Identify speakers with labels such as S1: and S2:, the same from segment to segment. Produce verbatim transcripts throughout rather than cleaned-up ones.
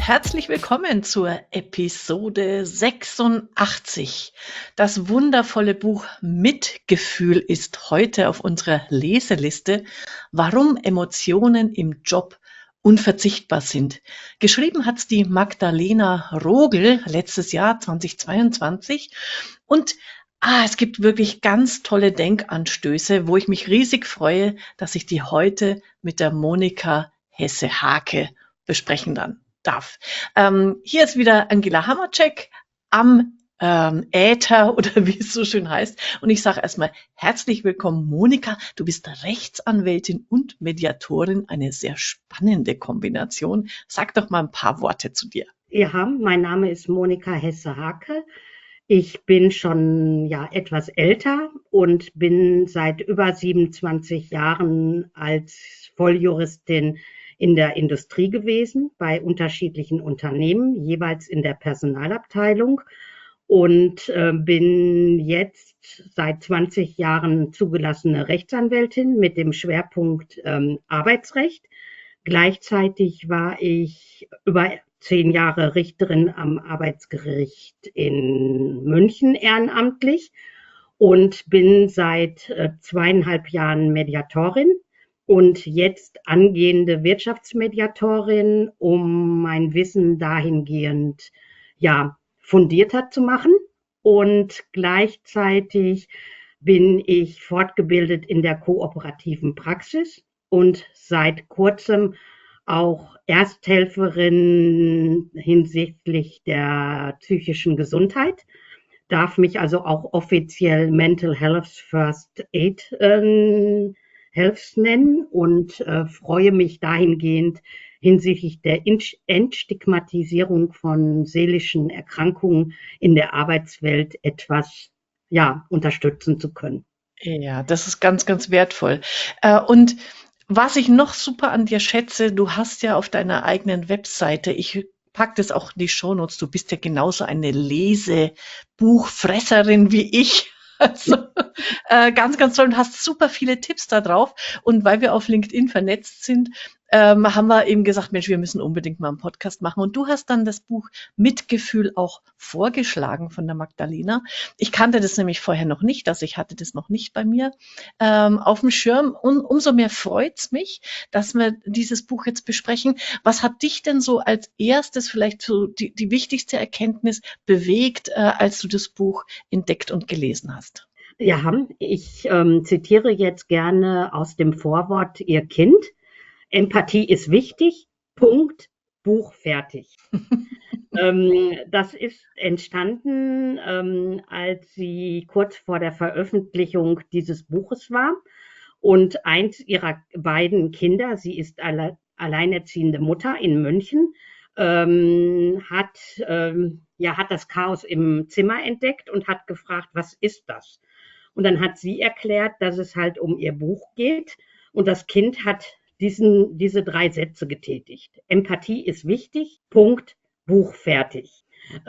S1: herzlich willkommen zur Episode sechsundachtzig. Das wundervolle Buch Mitgefühl ist heute auf unserer Leseliste, warum Emotionen im Job unverzichtbar sind. Geschrieben hat es die Magdalena Rogel letztes Jahr zweitausendzweiundzwanzig und ah, es gibt wirklich ganz tolle Denkanstöße, wo ich mich riesig freue, dass ich die heute mit der Monika Hesse-Hake besprechen dann darf. Ähm, hier ist wieder Angela Hammercheck am ähm, Äther oder wie es so schön heißt. Und ich sage erstmal herzlich willkommen, Monika. Du bist Rechtsanwältin und Mediatorin, eine sehr spannende Kombination. Sag doch mal ein paar Worte zu dir.
S2: Ja, mein Name ist Monika Hesse-Hake. Ich bin schon ja etwas älter und bin seit über siebenundzwanzig Jahren als Volljuristin in der Industrie gewesen, bei unterschiedlichen Unternehmen, jeweils in der Personalabteilung und äh, bin jetzt seit zwanzig Jahren zugelassene Rechtsanwältin mit dem Schwerpunkt ähm, Arbeitsrecht. Gleichzeitig war ich über zehn Jahre Richterin am Arbeitsgericht in München ehrenamtlich und bin seit äh, zweieinhalb Jahren Mediatorin und jetzt angehende Wirtschaftsmediatorin, um mein Wissen dahingehend ja fundierter zu machen. Und gleichzeitig bin ich fortgebildet in der kooperativen Praxis und seit kurzem auch Ersthelferin hinsichtlich der psychischen Gesundheit, darf mich also auch offiziell Mental Health First Aid äh, Health nennen und äh, freue mich dahingehend hinsichtlich der Entstigmatisierung von seelischen Erkrankungen in der Arbeitswelt etwas ja, unterstützen zu können.
S1: Ja, das ist ganz, ganz wertvoll. Äh, und was ich noch super an dir schätze, du hast ja auf deiner eigenen Webseite, ich pack das auch in die Shownotes, du bist ja genauso eine Lesebuchfresserin wie ich. Also äh, ganz, ganz toll und hast super viele Tipps da drauf. Und weil wir auf LinkedIn vernetzt sind, ähm, haben wir eben gesagt, Mensch, wir müssen unbedingt mal einen Podcast machen. Und du hast dann das Buch Mitgefühl auch vorgeschlagen von der Magdalena. Ich kannte das nämlich vorher noch nicht, also ich hatte das noch nicht bei mir ähm, auf dem Schirm. Und umso mehr freut's mich, dass wir dieses Buch jetzt besprechen. Was hat dich denn so als erstes vielleicht so die, die wichtigste Erkenntnis bewegt, äh, als du das Buch entdeckt und gelesen hast?
S2: Ja, ich ähm, zitiere jetzt gerne aus dem Vorwort Ihr Kind. Empathie ist wichtig, Punkt, Buch fertig. ähm, das ist entstanden, ähm, als sie kurz vor der Veröffentlichung dieses Buches war und eins ihrer beiden Kinder, sie ist alle, alleinerziehende Mutter in München, ähm, hat, ähm, ja, hat das Chaos im Zimmer entdeckt und hat gefragt, was ist das? Und dann hat sie erklärt, dass es halt um ihr Buch geht und das Kind hat diesen, diese drei Sätze getätigt. Empathie ist wichtig, Punkt, Buch fertig.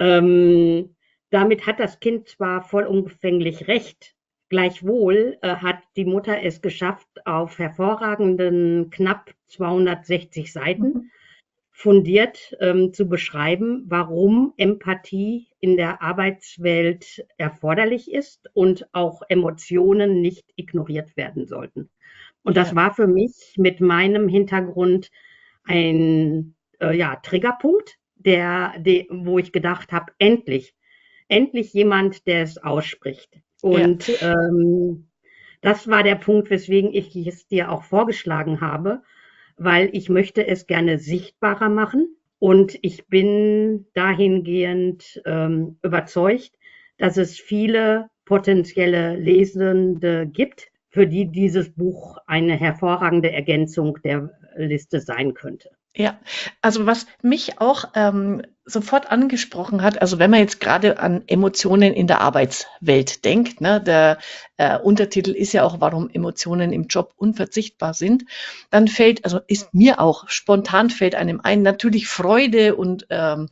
S2: Ähm, damit hat das Kind zwar vollumfänglich recht, gleichwohl äh, hat die Mutter es geschafft, auf hervorragenden knapp zweihundertsechzig Seiten fundiert ähm, zu beschreiben, warum Empathie in der Arbeitswelt erforderlich ist und auch Emotionen nicht ignoriert werden sollten. Und das
S1: Ja.
S2: war für mich mit meinem Hintergrund ein äh, ja, Triggerpunkt, der, der, wo ich gedacht habe, endlich, endlich jemand, der es ausspricht. Und ja. ähm, das war der Punkt, weswegen ich es dir auch vorgeschlagen habe, weil ich möchte es gerne sichtbarer machen. Und ich bin dahingehend ähm, überzeugt, dass es viele potenzielle Lesende gibt, für die dieses Buch eine hervorragende Ergänzung der Liste sein könnte.
S1: Ja, also was mich auch ähm, sofort angesprochen hat, also wenn man jetzt gerade an Emotionen in der Arbeitswelt denkt, ne, der äh, Untertitel ist ja auch, warum Emotionen im Job unverzichtbar sind, dann fällt, also ist mir auch spontan fällt einem ein, natürlich Freude und ähm,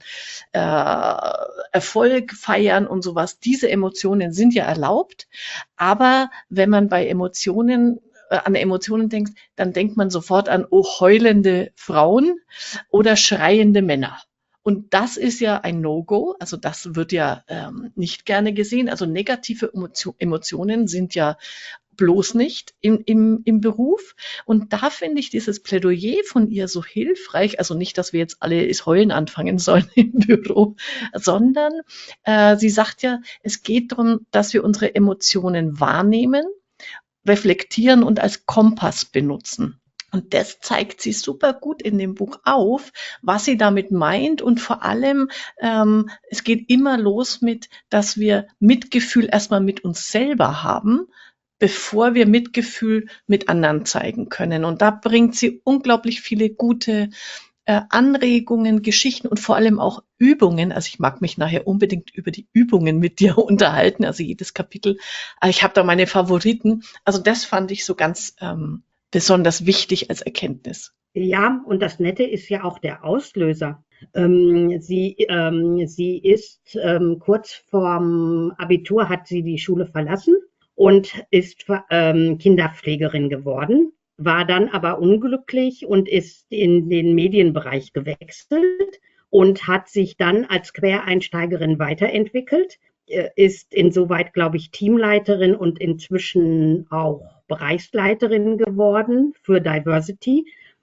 S1: äh, Erfolg feiern und sowas. Diese Emotionen sind ja erlaubt, aber wenn man bei Emotionen an Emotionen denkst, dann denkt man sofort an oh, heulende Frauen oder schreiende Männer. Und das ist ja ein No-Go, also das wird ja ähm, nicht gerne gesehen. Also negative Emotio- Emotionen sind ja bloß nicht im, im, im Beruf. Und da finde ich dieses Plädoyer von ihr so hilfreich. Also nicht, dass wir jetzt alle das Heulen anfangen sollen im Büro, sondern äh, sie sagt ja, es geht darum, dass wir unsere Emotionen wahrnehmen, reflektieren und als Kompass benutzen. Und das zeigt sie super gut in dem Buch auf, was sie damit meint. Und vor allem, ähm, es geht immer los mit, dass wir Mitgefühl erstmal mit uns selber haben, bevor wir Mitgefühl mit anderen zeigen können. Und da bringt sie unglaublich viele gute äh, Anregungen, Geschichten und vor allem auch Übungen. Also ich mag mich nachher unbedingt über die Übungen mit dir unterhalten, also jedes Kapitel. Äh, ich habe da meine Favoriten. Also das fand ich so ganz ähm, besonders wichtig als Erkenntnis.
S2: Ja, und das Nette ist ja auch der Auslöser. Ähm, sie, ähm, sie ist ähm, kurz vorm Abitur hat sie die Schule verlassen und ist ähm, Kinderpflegerin geworden, war dann aber unglücklich und ist in den Medienbereich gewechselt und hat sich dann als Quereinsteigerin weiterentwickelt, äh, ist insoweit, glaube ich, Teamleiterin und inzwischen auch Bereichsleiterin geworden für Diversity.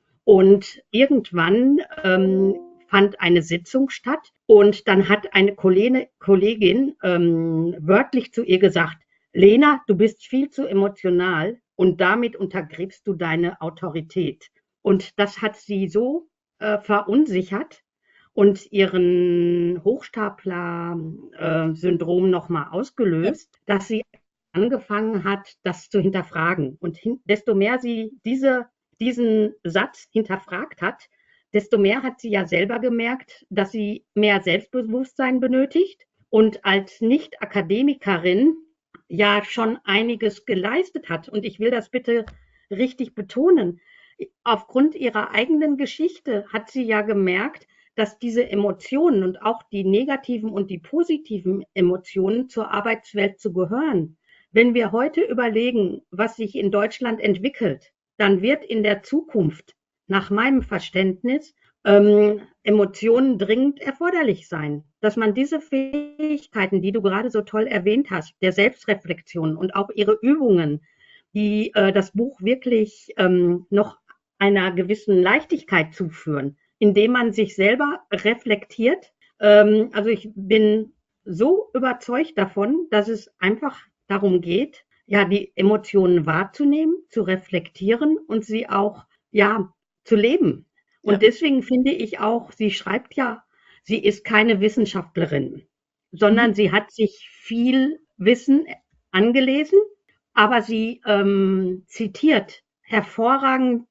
S2: Und irgendwann ähm, fand eine Sitzung statt und dann hat eine Kollegin, Kollegin ähm, wörtlich zu ihr gesagt, Lena, du bist viel zu emotional und damit untergräbst du deine Autorität. Und das hat sie so äh, verunsichert und ihren Hochstapler-Syndrom äh, nochmal
S1: Ja.
S2: ausgelöst, dass sie angefangen hat, das zu hinterfragen. Und hin, desto mehr sie diese diesen Satz hinterfragt hat, desto mehr hat sie ja selber gemerkt, dass sie mehr Selbstbewusstsein benötigt und als Nicht-Akademikerin ja schon einiges geleistet hat. Und ich will das bitte richtig betonen. Aufgrund ihrer eigenen Geschichte hat sie ja gemerkt, dass diese Emotionen und auch die negativen und die positiven Emotionen zur Arbeitswelt zu gehören. Wenn wir heute überlegen, was sich in Deutschland entwickelt, dann wird in der Zukunft nach meinem Verständnis ähm, Emotionen dringend erforderlich sein. Dass man diese Fähigkeiten, die du gerade so toll erwähnt hast, der Selbstreflexion und auch ihre Übungen, die äh, das Buch wirklich ähm, noch einer gewissen Leichtigkeit zuführen, indem man sich selber reflektiert. Ähm, also ich bin so überzeugt davon, dass es einfach darum geht, ja, die Emotionen wahrzunehmen, zu reflektieren und sie auch, ja, zu leben. Und
S1: Ja.
S2: deswegen finde ich auch, sie schreibt ja, sie ist keine Wissenschaftlerin, sondern
S1: Mhm.
S2: sie hat sich viel Wissen angelesen, aber sie ähm, zitiert hervorragend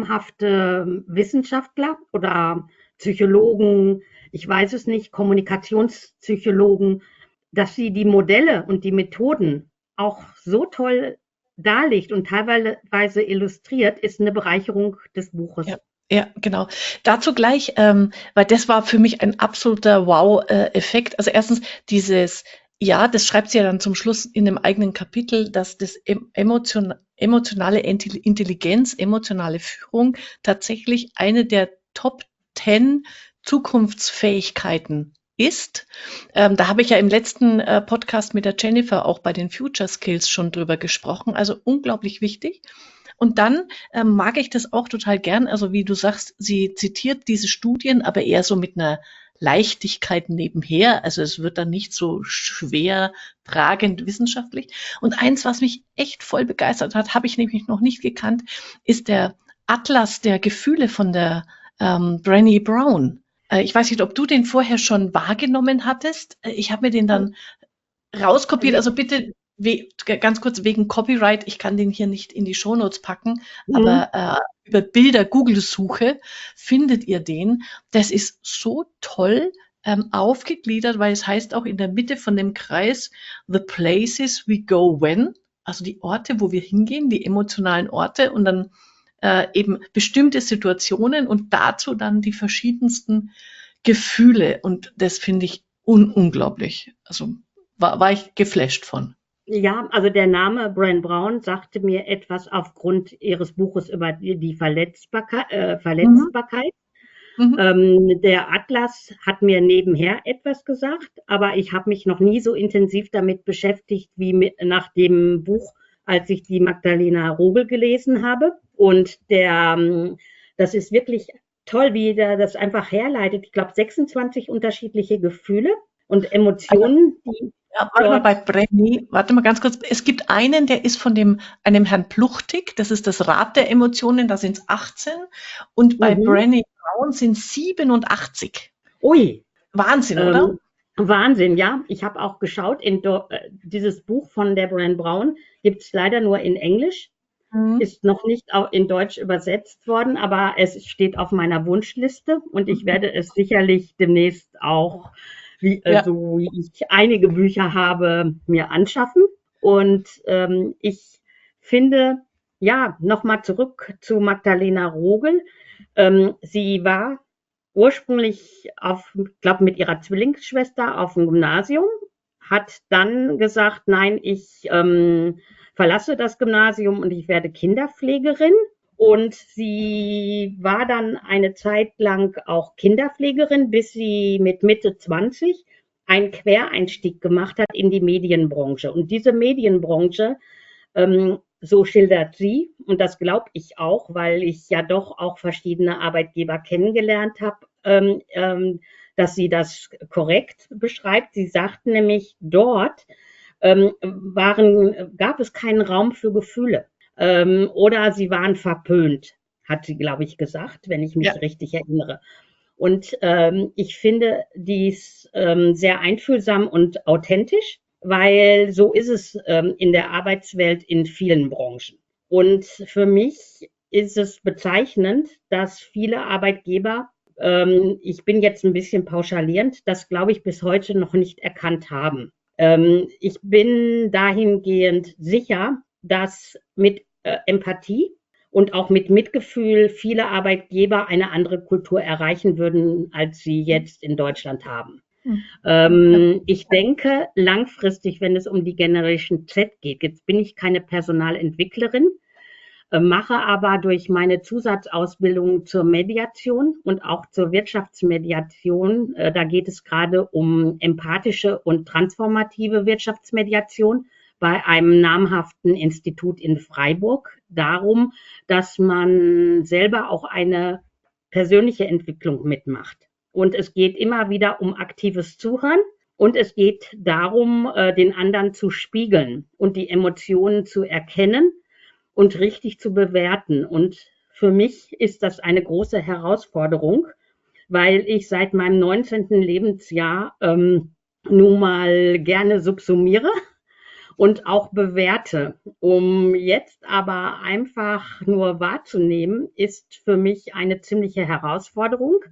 S2: namhafte Wissenschaftler oder Psychologen, ich weiß es nicht, Kommunikationspsychologen, dass sie die Modelle und die Methoden auch so toll darlegt und teilweise illustriert, ist eine Bereicherung des
S1: Ja,
S2: Buches.
S1: ja, genau. Dazu gleich, ähm, weil das war für mich ein absoluter Wow-Effekt. Also erstens dieses, ja, das schreibt sie ja dann zum Schluss in dem eigenen Kapitel, dass das em- emotion emotionale Intelli- Intelligenz, emotionale Führung tatsächlich eine der Top zehn Zukunftsfähigkeiten ist. Ähm, da habe ich ja im letzten äh, Podcast mit der Jennifer auch bei den Future Skills schon drüber gesprochen. Also unglaublich wichtig. Und dann ähm, mag ich das auch total gern. Also wie du sagst, sie zitiert diese Studien, aber eher so mit einer Leichtigkeit nebenher. Also es wird dann nicht so schwer tragend wissenschaftlich. Und eins, was mich echt voll begeistert hat, habe ich nämlich noch nicht gekannt, ist der Atlas der Gefühle von der ähm, Brené Brown. Äh, ich weiß nicht, ob du den vorher schon wahrgenommen hattest. Äh, Ich habe mir den dann rauskopiert. Also bitte we ganz kurz wegen Copyright, ich kann den hier nicht in die Shownotes packen,
S2: Mhm.
S1: aber äh, über Bilder Google-Suche findet ihr den. Das ist so toll ähm, aufgegliedert, weil es heißt auch in der Mitte von dem Kreis The Places We Go When, also die Orte, wo wir hingehen, die emotionalen Orte und dann äh, eben bestimmte Situationen und dazu dann die verschiedensten Gefühle. Und das finde ich un unglaublich. Also war, war ich geflasht von.
S2: Ja, also der Name Brené Brown sagte mir etwas aufgrund ihres Buches über die, die Verletzbarkeit, äh,
S1: Mhm.
S2: Verletzbarkeit.
S1: Mhm.
S2: Ähm, der Atlas hat mir nebenher etwas gesagt, aber ich habe mich noch nie so intensiv damit beschäftigt wie mit, nach dem Buch, als ich die Magdalena Rogel gelesen habe. Und der, ähm, das ist wirklich toll, wie der das einfach herleitet. Ich glaube, sechsundzwanzig unterschiedliche Gefühle und
S1: Also,
S2: Emotionen, die
S1: ja, warte mal, bei
S2: dort.
S1: Brenny, warte mal ganz kurz. Es gibt einen, der ist von dem, einem Herrn Pluchtig, das ist das Rad der Emotionen, da sind es achtzehn. Und bei
S2: Mhm.
S1: Brené Brown sind es siebenundachtzig.
S2: Ui,
S1: Wahnsinn, oder?
S2: ähm, Wahnsinn, ja. Ich habe auch geschaut, in Do äh, dieses Buch von Deborah Brown gibt es leider nur in Englisch,
S1: Mhm.
S2: ist noch nicht auch in Deutsch übersetzt worden, aber es steht auf meiner Wunschliste und ich werde es sicherlich demnächst auch, wie, äh,
S1: Ja.
S2: so wie ich einige Bücher habe, mir anschaffen. Und ähm, ich finde, ja, nochmal zurück zu Magdalena Rogel. Ähm, sie war ursprünglich auf, ich glaube, mit ihrer Zwillingsschwester auf dem Gymnasium, hat dann gesagt, nein, ich ähm, verlasse das Gymnasium und ich werde Kinderpflegerin. Und sie war dann eine Zeit lang auch Kinderpflegerin, bis sie mit Mitte zwanzig einen Quereinstieg gemacht hat in die Medienbranche. Und diese Medienbranche, ähm, so schildert sie, und das glaube ich auch, weil ich ja doch auch verschiedene Arbeitgeber kennengelernt habe, ähm, ähm, dass sie das korrekt beschreibt. Sie sagt nämlich, dort ähm, waren, gab es keinen Raum für Gefühle ähm, oder sie waren verpönt, hat sie, glaube ich, gesagt, wenn ich mich
S1: Ja.
S2: richtig erinnere. Und ähm, ich finde dies ähm, sehr einfühlsam und authentisch, weil so ist es ähm, in der Arbeitswelt in vielen Branchen. Und für mich ist es bezeichnend, dass viele Arbeitgeber, ähm, ich bin jetzt ein bisschen pauschalierend, das glaube ich bis heute noch nicht erkannt haben. Ähm, ich bin dahingehend sicher, dass mit äh, Empathie und auch mit Mitgefühl viele Arbeitgeber eine andere Kultur erreichen würden, als sie jetzt in Deutschland haben.
S1: Hm.
S2: Ähm, ich denke, langfristig, wenn es um die Generation Z geht, jetzt bin ich keine Personalentwicklerin, äh, mache aber durch meine Zusatzausbildung zur Mediation und auch zur Wirtschaftsmediation, äh, da geht es gerade um empathische und transformative Wirtschaftsmediation bei einem namhaften Institut in Freiburg, darum, dass man selber auch eine persönliche Entwicklung mitmacht. Und es geht immer wieder um aktives Zuhören. Und es geht darum, äh, den anderen zu spiegeln und die Emotionen zu erkennen und richtig zu bewerten. Und für mich ist das eine große Herausforderung, weil ich seit meinem neunzehnten Lebensjahr ähm, nun mal gerne subsumiere und auch bewerte. Um jetzt aber einfach nur wahrzunehmen, ist für mich eine ziemliche Herausforderung.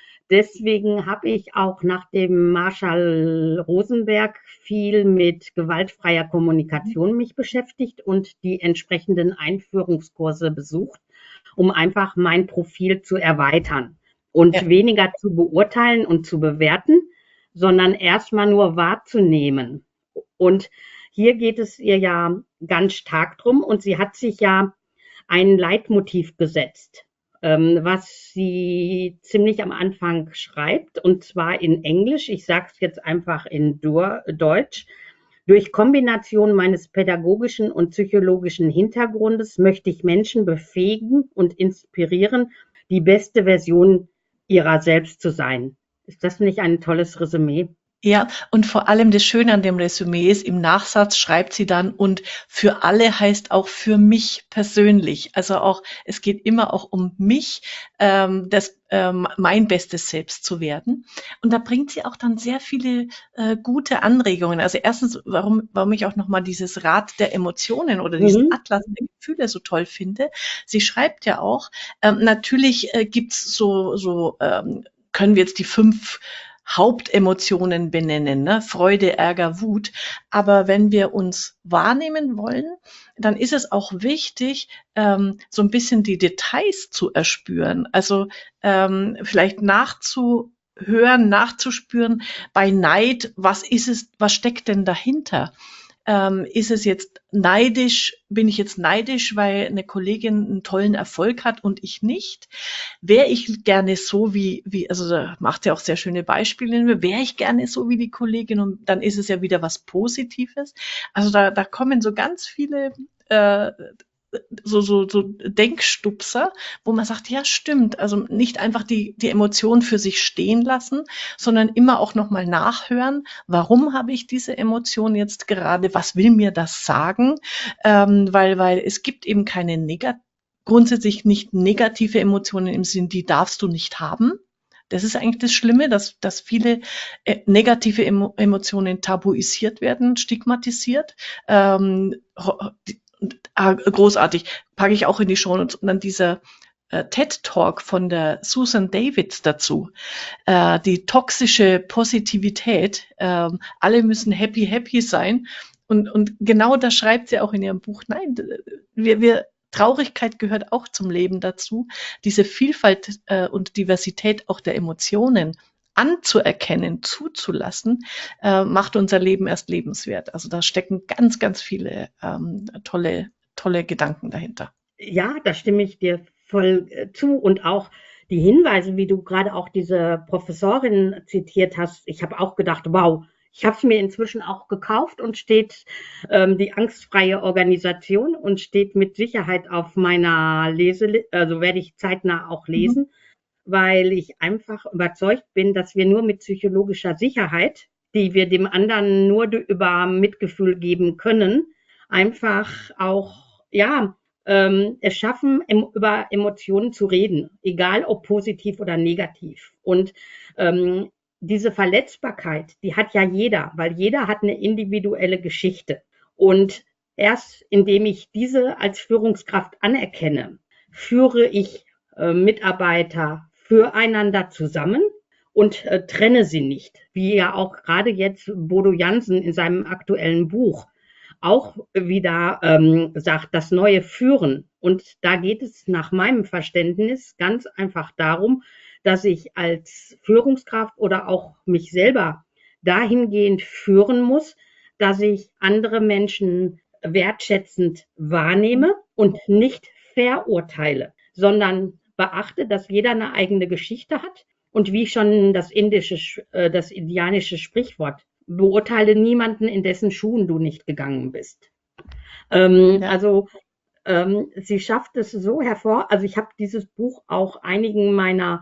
S2: Deswegen habe ich auch nach dem Marshall Rosenberg viel mit gewaltfreier Kommunikation mich beschäftigt und die entsprechenden Einführungskurse besucht, um einfach mein Profil zu erweitern
S1: Ja.
S2: und weniger zu beurteilen und zu bewerten, sondern erstmal nur wahrzunehmen. Und hier geht es ihr ja ganz stark drum und sie hat sich ja ein Leitmotiv gesetzt, ähm, was sie ziemlich am Anfang schreibt, und zwar in Englisch. Ich sage es jetzt einfach in Deutsch. Durch Kombination meines pädagogischen und psychologischen Hintergrundes möchte ich Menschen befähigen und inspirieren, die beste Version ihrer selbst zu sein. Ist das nicht ein tolles Resümee?
S1: Ja, und vor allem das Schöne an dem Resümee ist, im Nachsatz schreibt sie dann, und für alle heißt auch für mich persönlich. Also auch, es geht immer auch um mich, ähm, das, ähm, mein bestes Selbst zu werden. Und da bringt sie auch dann sehr viele äh, gute Anregungen. Also erstens, warum, warum ich auch nochmal dieses Rad der Emotionen oder diesen
S2: Mhm.
S1: Atlas der Gefühle so toll finde. Sie schreibt ja auch, ähm, natürlich äh, gibt's so, so ähm, können wir jetzt die fünf Hauptemotionen benennen, ne? Freude, Ärger, Wut. Aber wenn wir uns wahrnehmen wollen, dann ist es auch wichtig, ähm, so ein bisschen die Details zu erspüren. Also ähm, vielleicht nachzuhören, nachzuspüren bei Neid, was ist es, was steckt denn dahinter? Ähm, ist es jetzt neidisch, bin ich jetzt neidisch, weil eine Kollegin einen tollen Erfolg hat und ich nicht? Wäre ich gerne so wie, wie, also da macht ja auch sehr schöne Beispiele, wäre ich gerne so wie die Kollegin und dann ist es ja wieder was Positives. Also da, da kommen so ganz viele äh, so, so, so Denkstupser, wo man sagt, ja, stimmt. Also nicht einfach die, die Emotionen für sich stehen lassen, sondern immer auch nochmal nachhören. Warum habe ich diese Emotion jetzt gerade? Was will mir das sagen? Ähm, weil, weil es gibt eben keine negativ, grundsätzlich nicht negative Emotionen im Sinn, die darfst du nicht haben. Das ist eigentlich das Schlimme, dass, dass viele äh, negative Emo Emotionen tabuisiert werden, stigmatisiert. Ähm, ah, großartig, packe ich auch in die Shownotes. Und dann dieser äh, TED-Talk von der Susan Davids dazu, äh, die toxische Positivität, äh, alle müssen happy, happy sein. Und, und genau das schreibt sie auch in ihrem Buch. Nein, wir, wir, Traurigkeit gehört auch zum Leben dazu. Diese Vielfalt äh, und Diversität auch der Emotionen anzuerkennen, zuzulassen, äh, macht unser Leben erst lebenswert. Also da stecken ganz, ganz viele ähm, tolle, tolle Gedanken dahinter.
S2: Ja, da stimme ich dir voll äh, zu. Und auch die Hinweise, wie du gerade auch diese Professorin zitiert hast, ich habe auch gedacht, wow, ich habe es mir inzwischen auch gekauft und steht ähm, die angstfreie Organisation und steht mit Sicherheit auf meiner Leseliste, also werde ich zeitnah auch
S1: Mhm.
S2: lesen, weil ich einfach überzeugt bin, dass wir nur mit psychologischer Sicherheit, die wir dem anderen nur über Mitgefühl geben können, einfach auch, ja, ähm, es schaffen, em über Emotionen zu reden, egal ob positiv oder negativ. Und ähm, diese Verletzbarkeit, die hat ja jeder, weil jeder hat eine individuelle Geschichte. Und erst indem ich diese als Führungskraft anerkenne, führe ich äh, Mitarbeiter füreinander zusammen und äh, trenne sie nicht. Wie ja auch gerade jetzt Bodo Jansen in seinem aktuellen Buch auch wieder ähm, sagt, das neue Führen. Und da geht es nach meinem Verständnis ganz einfach darum, dass ich als Führungskraft oder auch mich selber dahingehend führen muss, dass ich andere Menschen wertschätzend wahrnehme und nicht verurteile, sondern beachte, dass jeder eine eigene Geschichte hat und wie schon das indische, äh, das indianische Sprichwort, beurteile niemanden, in dessen Schuhen du nicht gegangen bist. Ähm,
S1: Ja.
S2: also ähm, sie schafft es so hervor, also ich habe dieses Buch auch einigen meiner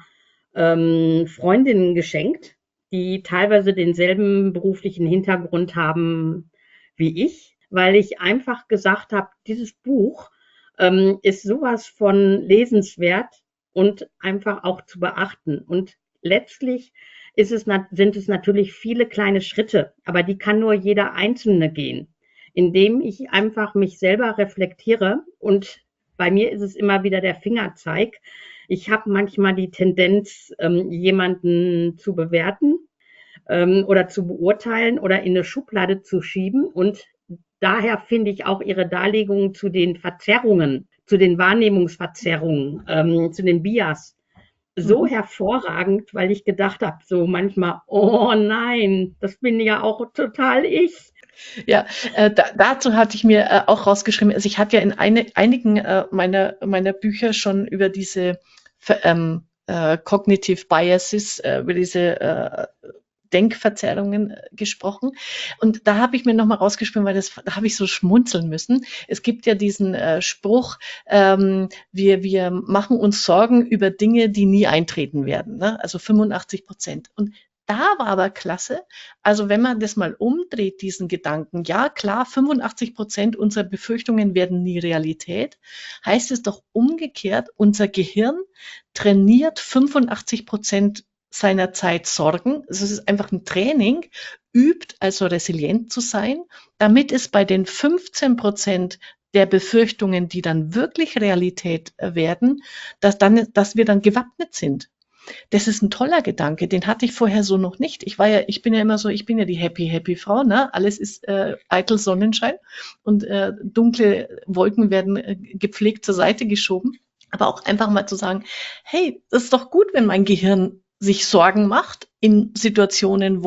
S2: ähm, Freundinnen geschenkt, die teilweise denselben beruflichen Hintergrund haben wie ich, weil ich einfach gesagt habe, dieses Buch ähm, ist sowas von lesenswert und einfach auch zu beachten. Und letztlich ist es, sind es natürlich viele kleine Schritte, aber die kann nur jeder Einzelne gehen, indem ich einfach mich selber reflektiere. Und bei mir ist es immer wieder der Fingerzeig. Ich habe manchmal die Tendenz, ähm, jemanden zu bewerten ähm, oder zu beurteilen oder in eine Schublade zu schieben. Und daher finde ich auch Ihre Darlegungen zu den Verzerrungen, zu den Wahrnehmungsverzerrungen, ähm, zu den Bias so
S1: Mhm.
S2: hervorragend, weil ich gedacht habe, so manchmal, oh nein, das bin ja auch total ich.
S1: Ja, äh, da, dazu hatte ich mir äh, auch rausgeschrieben, also ich hatte ja in eine, einigen äh, meiner, meiner Bücher schon über diese Ver- ähm, äh, Cognitive Biases, äh, über diese äh, Denkverzerrungen äh, gesprochen. Und da habe ich mir nochmal rausgeschrieben, weil das, da habe ich so schmunzeln müssen. Es gibt ja diesen äh, Spruch, ähm, wir, wir machen uns Sorgen über Dinge, die nie eintreten werden, ne? Also fünfundachtzig Prozent. Und da war aber klasse, also wenn man das mal umdreht, diesen Gedanken, ja klar, fünfundachtzig Prozent unserer Befürchtungen werden nie Realität, heißt es doch umgekehrt, unser Gehirn trainiert fünfundachtzig Prozent seiner Zeit Sorgen. Also es ist einfach ein Training, übt also resilient zu sein, damit es bei den fünfzehn Prozent der Befürchtungen, die dann wirklich Realität werden, dass, dann, dass wir dann gewappnet sind. Das ist ein toller Gedanke, den hatte ich vorher so noch nicht. Ich war ja, ich bin ja immer so, ich bin ja die happy, happy Frau, ne? Alles ist äh, eitel Sonnenschein und äh, dunkle Wolken werden äh, gepflegt zur Seite geschoben. Aber auch einfach mal zu sagen, hey, das ist doch gut, wenn mein Gehirn sich Sorgen macht in Situationen, wo es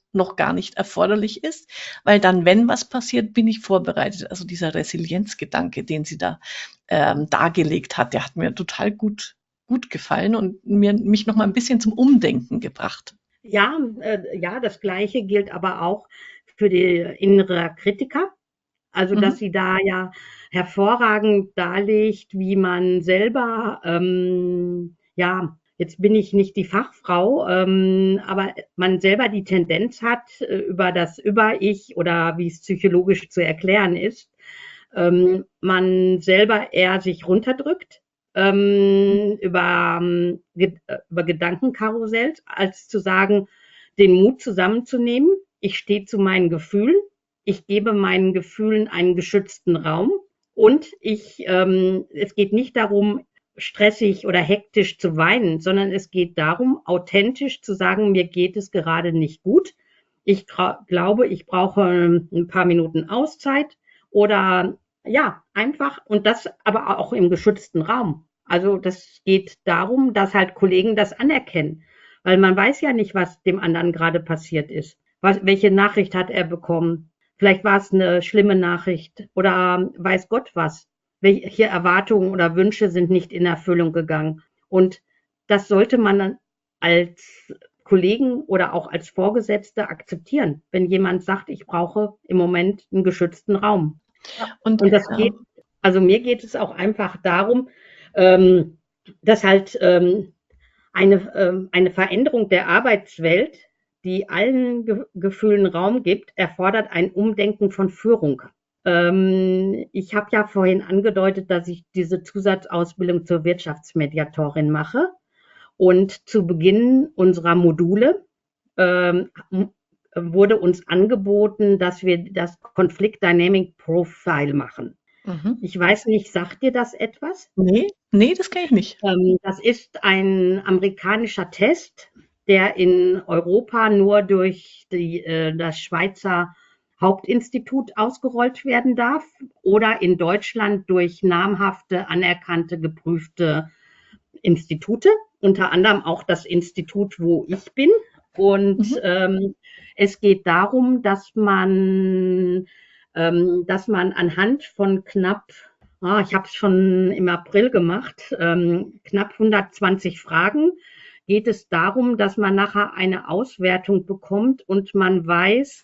S1: noch gar nicht erforderlich ist, weil dann, wenn was passiert, bin ich vorbereitet. Also dieser Resilienzgedanke, den sie da ähm, dargelegt hat, der hat mir total gut, gut gefallen und mir, mich noch mal ein bisschen zum Umdenken gebracht.
S2: Ja, äh, ja, das Gleiche gilt aber auch für die innere Kritiker. Also, dass
S1: Mhm.
S2: sie da ja hervorragend darlegt, wie man selber, ähm, ja, jetzt bin ich nicht die Fachfrau, ähm, aber man selber die Tendenz hat, äh, über das Über-Ich oder wie es psychologisch zu erklären ist, ähm, man selber eher sich runterdrückt ähm, über, ähm, Ge- äh, über Gedankenkarussells, als zu sagen, den Mut zusammenzunehmen. Ich stehe zu meinen Gefühlen, ich gebe meinen Gefühlen einen geschützten Raum und ich, ähm, es geht nicht darum, stressig oder hektisch zu weinen, sondern es geht darum, authentisch zu sagen, mir geht es gerade nicht gut. Ich glaube, ich brauche ein paar Minuten Auszeit oder ja, einfach und das aber auch im geschützten Raum. Also das geht darum, dass halt Kollegen das anerkennen, weil man weiß ja nicht, was dem anderen gerade passiert ist. Was, welche Nachricht hat er bekommen? Vielleicht war es eine schlimme Nachricht oder weiß Gott was. Welche Erwartungen oder Wünsche sind nicht in Erfüllung gegangen? Und das sollte man dann als Kollegen oder auch als Vorgesetzte akzeptieren, wenn jemand sagt, ich brauche im Moment einen geschützten Raum.
S1: Und
S2: Und das geht,
S1: ähm,
S2: also mir geht es auch einfach darum, ähm, dass halt ähm, eine, ähm, eine Veränderung der Arbeitswelt, die allen Ge Gefühlen Raum gibt, erfordert ein Umdenken von Führung. Ähm, ich habe ja vorhin angedeutet, dass ich diese Zusatzausbildung zur Wirtschaftsmediatorin mache. Und zu Beginn unserer Module ähm, wurde uns angeboten, dass wir das Conflict Dynamic Profile machen.
S1: mhm.
S2: Ich weiß nicht, sagt dir das etwas?
S1: Nee, nee, das kenne ich nicht.
S2: Ähm, das ist ein amerikanischer Test, der in Europa nur durch die, äh, das Schweizer Hauptinstitut ausgerollt werden darf oder in Deutschland durch namhafte, anerkannte, geprüfte Institute, unter anderem auch das Institut, wo ich bin. Und
S1: Mhm.
S2: ähm, es geht darum, dass man, ähm, dass man anhand von knapp, ah, ich habe es schon im April gemacht, ähm, knapp hundertzwanzig Fragen, geht es darum, dass man nachher eine Auswertung bekommt und man weiß,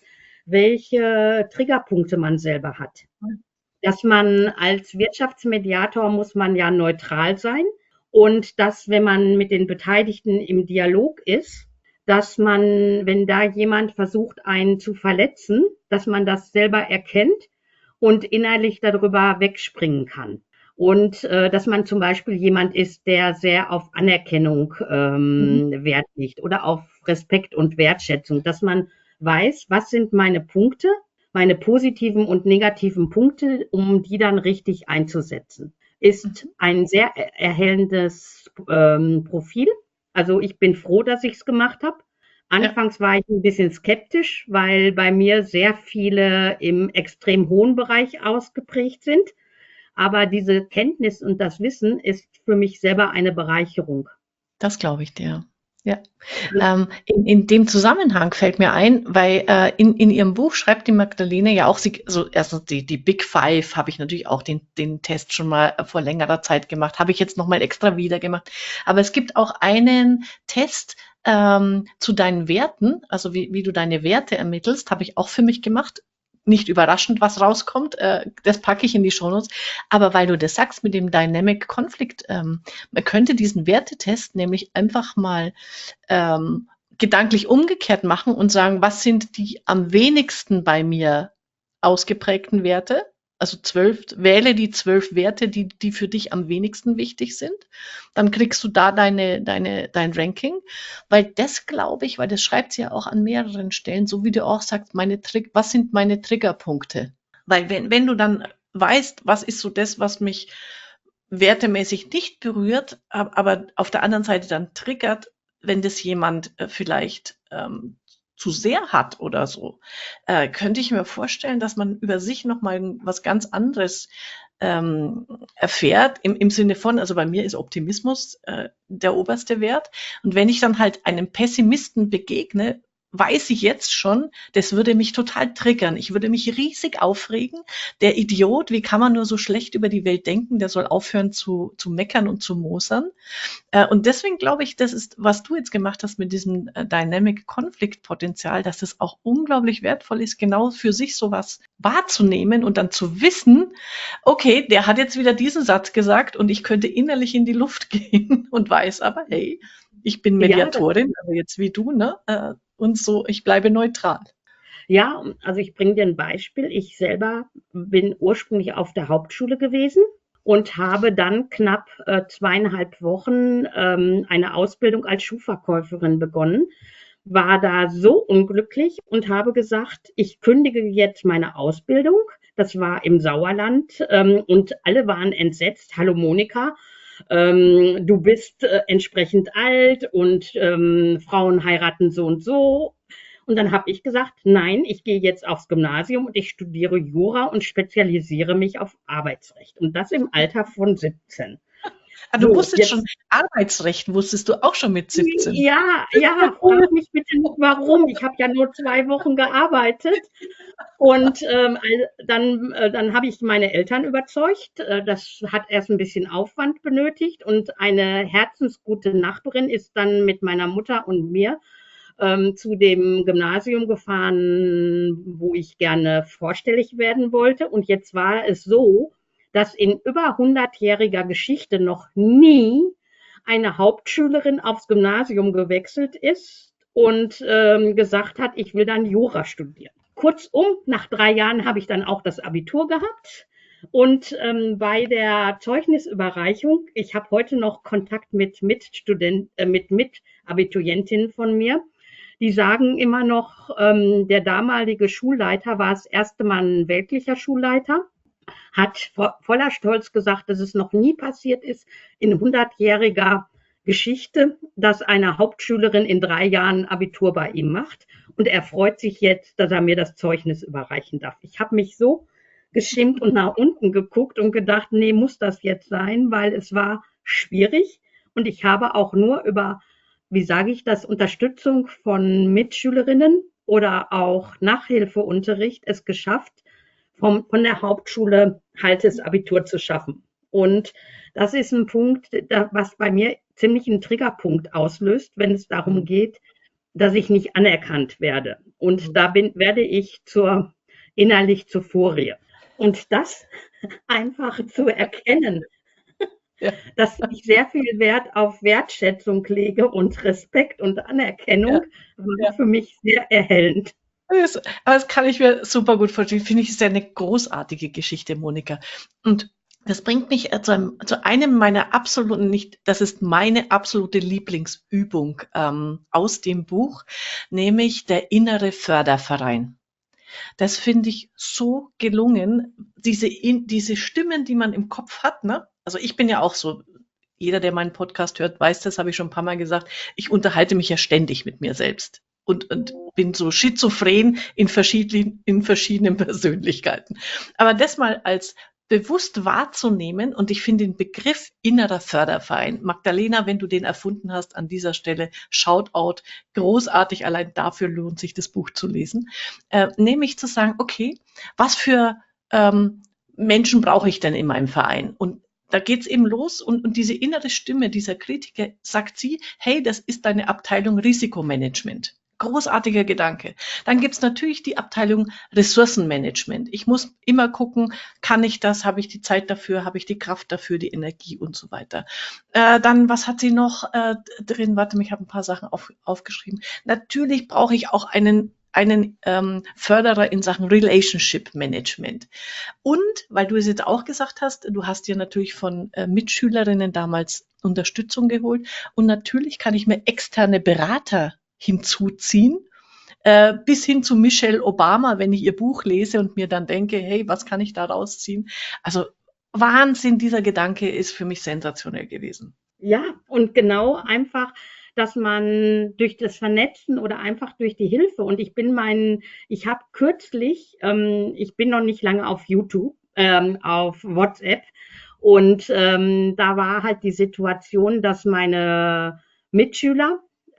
S2: welche Triggerpunkte man selber hat. Dass man als Wirtschaftsmediator muss man ja neutral sein und dass, wenn man mit den Beteiligten im Dialog ist, dass man, wenn da jemand versucht, einen zu verletzen, dass man das selber erkennt und innerlich darüber wegspringen kann. Und äh, dass man zum Beispiel jemand ist, der sehr auf Anerkennung
S1: Mhm.
S2: ähm, Wert legt oder auf Respekt und Wertschätzung, dass man weiß, was sind meine Punkte, meine positiven und negativen Punkte, um die dann richtig einzusetzen. Ist
S1: Mhm.
S2: ein sehr erhellendes ähm, Profil. Also ich bin froh, dass ich es gemacht habe.
S1: Ja.
S2: Anfangs war ich ein bisschen skeptisch, weil bei mir sehr viele im extrem hohen Bereich ausgeprägt sind. Aber diese Kenntnis und das Wissen ist für mich selber eine Bereicherung.
S1: Das glaube ich dir. Ja. Ähm, in, in dem Zusammenhang fällt mir ein, weil äh, in, in ihrem Buch schreibt die Magdalene ja auch, sie, so erstens die, die Big Five habe ich natürlich auch den, den Test schon mal vor längerer Zeit gemacht, habe ich jetzt nochmal extra wieder gemacht. Aber es gibt auch einen Test ähm, zu deinen Werten, also wie, wie du deine Werte ermittelst, habe ich auch für mich gemacht. Nicht überraschend, was rauskommt, äh, das packe ich in die Shownotes. Aber weil du das sagst mit dem Dynamic Conflict, ähm, man könnte diesen Wertetest nämlich einfach mal ähm, gedanklich umgekehrt machen und sagen, was sind die am wenigsten bei mir ausgeprägten Werte? Also zwölf, wähle die zwölf Werte, die, die für dich am wenigsten wichtig sind. Dann kriegst du da deine, deine, dein Ranking. Weil das glaube ich, weil das schreibt sie ja auch an mehreren Stellen, so wie du auch sagst, meine Trick, was sind meine Triggerpunkte? Weil wenn, wenn du dann weißt, was ist so das, was mich wertemäßig nicht berührt, aber auf der anderen Seite dann triggert, wenn das jemand äh, vielleicht ähm, zu sehr hat oder so, äh, könnte ich mir vorstellen, dass man über sich noch mal was ganz anderes ähm, erfährt, im, im Sinne von, also bei mir ist Optimismus äh, der oberste Wert. Und wenn ich dann halt einem Pessimisten begegne, weiß ich jetzt schon, das würde mich total triggern. Ich würde mich riesig aufregen. Der Idiot, wie kann man nur so schlecht über die Welt denken? Der soll aufhören zu, zu meckern und zu mosern. Äh, und deswegen glaube ich, das ist, was du jetzt gemacht hast mit diesem äh, Dynamic Conflict Potenzial, dass es auch unglaublich wertvoll ist, genau für sich sowas wahrzunehmen und dann zu wissen, okay, der hat jetzt wieder diesen Satz gesagt und ich könnte innerlich in die Luft gehen und weiß aber, hey, ich bin Mediatorin, ja, aber jetzt wie du, ne? Äh, und so, ich bleibe neutral.
S2: Ja, also ich bringe dir ein Beispiel. Ich selber bin ursprünglich auf der Hauptschule gewesen und habe dann knapp äh, zweieinhalb Wochen ähm, eine Ausbildung als Schuhverkäuferin begonnen, war da so unglücklich und habe gesagt, ich kündige jetzt meine Ausbildung. Das war im Sauerland ähm, und alle waren entsetzt. Hallo Monika, ähm, du bist äh, entsprechend alt und ähm, Frauen heiraten so und so. Und dann habe ich gesagt, nein, ich gehe jetzt aufs Gymnasium und ich studiere Jura und spezialisiere mich auf Arbeitsrecht. Und das im Alter von siebzehn.
S1: Ah, du so, wusstest jetzt, schon, Arbeitsrecht wusstest du auch schon mit siebzehn.
S2: Ja, ja, frag mich bitte nicht, warum. Ich habe ja nur zwei Wochen gearbeitet. Und ähm, dann, äh, dann habe ich meine Eltern überzeugt. Äh, das hat erst ein bisschen Aufwand benötigt. Und eine herzensgute Nachbarin ist dann mit meiner Mutter und mir ähm, zu dem Gymnasium gefahren, wo ich gerne vorstellig werden wollte. Und jetzt war es so, dass in über hundertjähriger Geschichte noch nie eine Hauptschülerin aufs Gymnasium gewechselt ist und ähm, gesagt hat, ich will dann Jura studieren. Kurzum, nach drei Jahren habe ich dann auch das Abitur gehabt. Und ähm, bei der Zeugnisüberreichung, ich habe heute noch Kontakt mit Mitstudenten, äh, mit Mitabiturientinnen von mir, die sagen immer noch, ähm, der damalige Schulleiter war das erste Mal ein weltlicher Schulleiter, hat vo voller Stolz gesagt, dass es noch nie passiert ist in hundertjähriger Geschichte, dass eine Hauptschülerin in drei Jahren Abitur bei ihm macht. Und er freut sich jetzt, dass er mir das Zeugnis überreichen darf. Ich habe mich so geschämt und nach unten geguckt und gedacht, nee, muss das jetzt sein, weil es war schwierig. Und ich habe auch nur über, wie sage ich das, Unterstützung von Mitschülerinnen oder auch Nachhilfeunterricht es geschafft, vom, von der Hauptschule halt das Abitur zu schaffen. Und das ist ein Punkt, da, was bei mir ziemlich einen Triggerpunkt auslöst, wenn es darum geht, dass ich nicht anerkannt werde. Und da bin, werde ich zur, innerlich zur Furie. Und das einfach zu erkennen, ja, dass ich sehr viel Wert auf Wertschätzung lege und Respekt und Anerkennung, ja, war ja für mich sehr erhellend.
S1: Das, aber das kann ich mir super gut vorstellen. Finde ich, ist ja eine großartige Geschichte, Monika. Und das bringt mich zu einem, zu einem meiner absoluten, nicht, das ist meine absolute Lieblingsübung ähm, aus dem Buch, nämlich der innere Förderverein. Das finde ich so gelungen, diese, in, diese Stimmen, die man im Kopf hat, ne? Also ich bin ja auch so, jeder, der meinen Podcast hört, weiß das, habe ich schon ein paar Mal gesagt, ich unterhalte mich ja ständig mit mir selbst. Und, und bin so schizophren in verschiedenen, in verschiedenen Persönlichkeiten. Aber das mal als bewusst wahrzunehmen, und ich finde den Begriff innerer Förderverein, Magdalena, wenn du den erfunden hast, an dieser Stelle Shoutout, großartig, allein dafür lohnt sich das Buch zu lesen, äh, nämlich zu sagen, okay, was für ähm, Menschen brauche ich denn in meinem Verein? Und da geht's eben los und, und diese innere Stimme dieser Kritiker sagt sie, hey, das ist deine Abteilung Risikomanagement. Großartiger Gedanke. Dann gibt's natürlich die Abteilung Ressourcenmanagement. Ich muss immer gucken, kann ich das, habe ich die Zeit dafür, habe ich die Kraft dafür, die Energie und so weiter. Äh, dann, was hat sie noch äh, drin? Warte, ich habe ein paar Sachen auf, aufgeschrieben. Natürlich brauche ich auch einen einen ähm, Förderer in Sachen Relationship Management. Und, weil du es jetzt auch gesagt hast, du hast dir natürlich von äh, Mitschülerinnen damals Unterstützung geholt und natürlich kann ich mir externe Berater hinzuziehen, äh, bis hin zu Michelle Obama, wenn ich ihr Buch lese und mir dann denke, hey, was kann ich da rausziehen? Also Wahnsinn, dieser Gedanke ist für mich sensationell gewesen.
S2: Ja, und genau einfach, dass man durch das Vernetzen oder einfach durch die Hilfe, und ich bin mein, ich habe kürzlich, ähm, ich bin noch nicht lange auf YouTube, ähm, auf WhatsApp, und ähm, da war halt die Situation, dass meine Mitschüler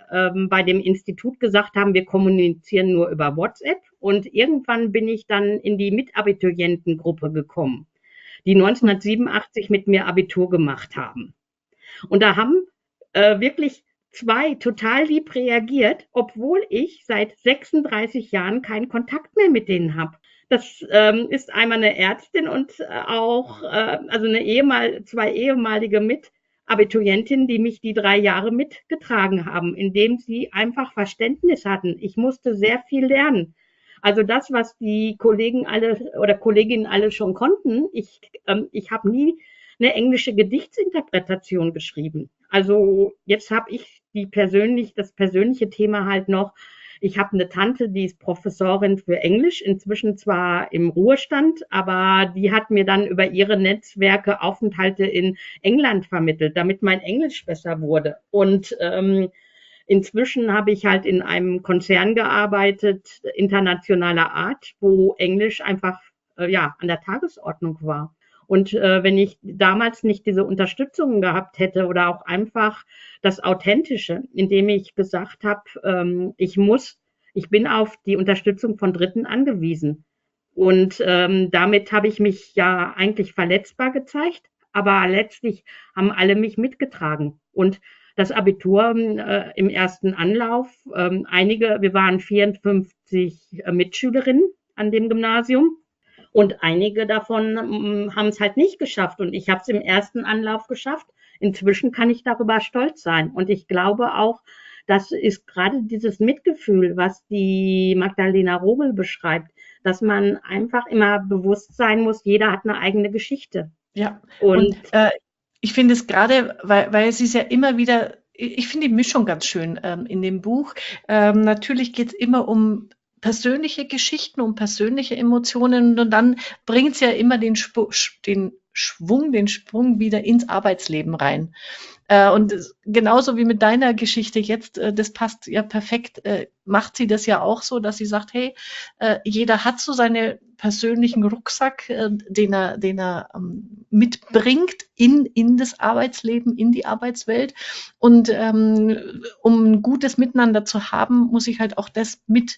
S2: ähm, bei dem Institut gesagt haben, wir kommunizieren nur über WhatsApp. Und irgendwann bin ich dann in die Mitabiturientengruppe gekommen, die neunzehnhundertsiebenundachtzig mit mir Abitur gemacht haben. Und da haben äh, wirklich zwei total lieb reagiert, obwohl ich seit sechsunddreißig Jahren keinen Kontakt mehr mit denen habe. Das ähm, ist einmal eine Ärztin und äh, auch äh, also eine ehemal, zwei ehemalige Mitabiturientinnen, die mich die drei Jahre mitgetragen haben, indem sie einfach Verständnis hatten. Ich musste sehr viel lernen. Also das, was die Kollegen alle oder Kolleginnen alle schon konnten, ich, ähm, ich habe nie eine englische Gedichtsinterpretation geschrieben. Also jetzt habe ich die persönlich, das persönliche Thema halt noch. Ich habe eine Tante, die ist Professorin für Englisch, inzwischen zwar im Ruhestand, aber die hat mir dann über ihre Netzwerke Aufenthalte in England vermittelt, damit mein Englisch besser wurde. Und ähm, inzwischen habe ich halt in einem Konzern gearbeitet, internationaler Art, wo Englisch einfach äh, ja an der Tagesordnung war. Und äh, wenn ich damals nicht diese Unterstützung gehabt hätte oder auch einfach das Authentische, indem ich gesagt habe, ähm, ich muss, ich bin auf die Unterstützung von Dritten angewiesen. Und ähm, damit habe ich mich ja eigentlich verletzbar gezeigt, aber letztlich haben alle mich mitgetragen. Und das Abitur äh, im ersten Anlauf, ähm, einige, wir waren vierundfünfzig äh, Mitschülerinnen an dem Gymnasium. Und einige davon haben es halt nicht geschafft. Und ich habe es im ersten Anlauf geschafft. Inzwischen kann ich darüber stolz sein. Und ich glaube auch, das ist gerade dieses Mitgefühl, was die Magdalena Rogel beschreibt, dass man einfach immer bewusst sein muss, jeder hat eine eigene Geschichte.
S1: Ja,
S2: Und,
S1: und äh, ich finde es gerade, weil, weil es ist ja immer wieder, ich ich finde die Mischung ganz schön ähm, in dem Buch. Ähm, natürlich geht es immer um persönliche Geschichten, um persönliche Emotionen und dann bringt es ja immer den, Spu den Schwung, den Sprung wieder ins Arbeitsleben rein. Äh, und es- genauso wie mit deiner Geschichte jetzt, äh, das passt ja perfekt, äh, macht sie das ja auch so, dass sie sagt, hey, äh, jeder hat so seine persönlichen Rucksack, äh, den er, den er ähm, mitbringt in, in das Arbeitsleben, in die Arbeitswelt. Und ähm, um ein gutes Miteinander zu haben, muss ich halt auch das mit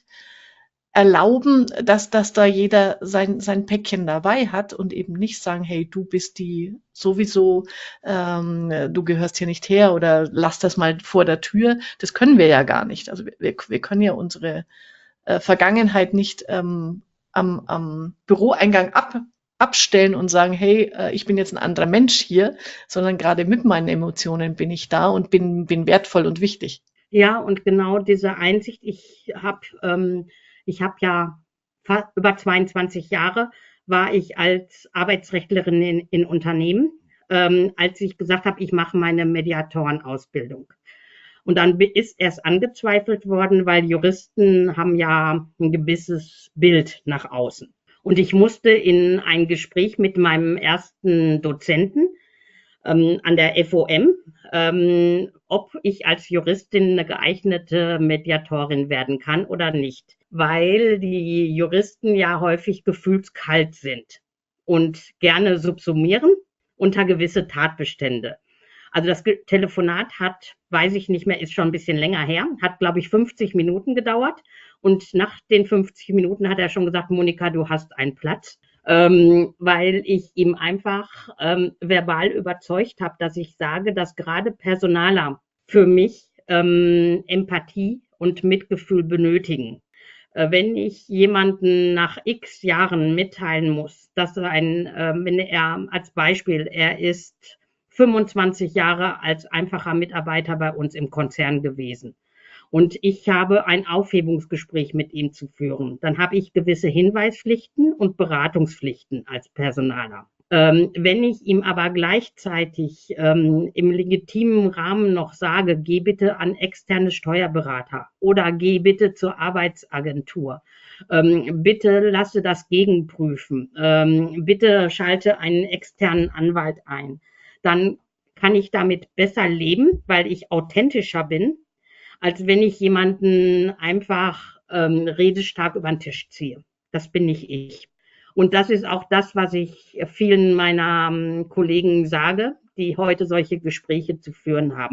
S1: erlauben, dass, dass da jeder sein, sein Päckchen dabei hat und eben nicht sagen, hey, du bist die sowieso, ähm, du gehörst hier nicht her oder lass das mal vor der Tür. Das können wir ja gar nicht. Also wir, wir können ja unsere äh, Vergangenheit nicht ähm, am, am Büroeingang ab, abstellen und sagen, hey, äh, ich bin jetzt ein anderer Mensch hier, sondern gerade mit meinen Emotionen bin ich da und bin, bin wertvoll und wichtig.
S2: ja, und genau diese Einsicht, ich habe ähm, ich habe ja fast über zweiundzwanzig Jahre war ich als Arbeitsrechtlerin in, in Unternehmen, ähm, als ich gesagt habe, ich mache meine Mediatorenausbildung. Und dann ist erst angezweifelt worden, weil Juristen haben ja ein gewisses Bild nach außen. Und ich musste in ein Gespräch mit meinem ersten Dozenten ähm, an der F O M, ähm, ob ich als Juristin eine geeignete Mediatorin werden kann oder nicht, weil die Juristen ja häufig gefühlskalt sind und gerne subsumieren unter gewisse Tatbestände. Also das Telefonat hat, weiß ich nicht mehr, ist schon ein bisschen länger her, hat, glaube ich, fünfzig Minuten gedauert. Und nach den fünfzig Minuten hat er schon gesagt, Monika, du hast einen Platz. Ähm, weil ich ihm einfach ähm, verbal überzeugt habe, dass ich sage, dass gerade Personaler für mich ähm, Empathie und Mitgefühl benötigen. Äh, wenn ich jemanden nach x Jahren mitteilen muss, dass er ein, äh, wenn er als Beispiel, er ist fünfundzwanzig Jahre als einfacher Mitarbeiter bei uns im Konzern gewesen. Und ich habe ein Aufhebungsgespräch mit ihm zu führen. Dann habe ich gewisse Hinweispflichten und Beratungspflichten als Personaler. Ähm, wenn ich ihm aber gleichzeitig ähm, im legitimen Rahmen noch sage, geh bitte an externe Steuerberater oder geh bitte zur Arbeitsagentur, ähm, bitte lasse das gegenprüfen, ähm, bitte schalte einen externen Anwalt ein, dann kann ich damit besser leben, weil ich authentischer bin, als wenn ich jemanden einfach ähm, redestark über den Tisch ziehe. Das bin nicht ich. Und das ist auch das, was ich vielen meiner ähm, Kollegen sage, die heute solche Gespräche zu führen haben.